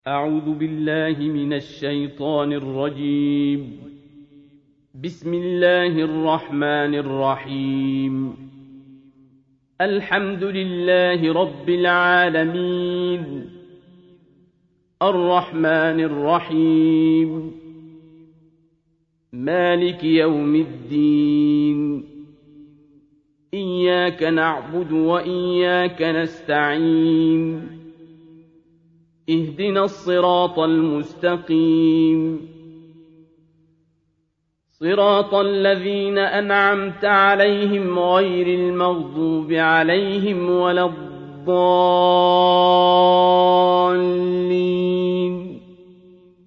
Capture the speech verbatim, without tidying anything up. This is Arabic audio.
أعوذ بالله من الشيطان الرجيم. بسم الله الرحمن الرحيم. الحمد لله رب العالمين، الرحمن الرحيم، مالك يوم الدين. إياك نعبد وإياك نستعين. اهدنا الصراط المستقيم، صراط الذين أنعمت عليهم غير المغضوب عليهم ولا الضالين.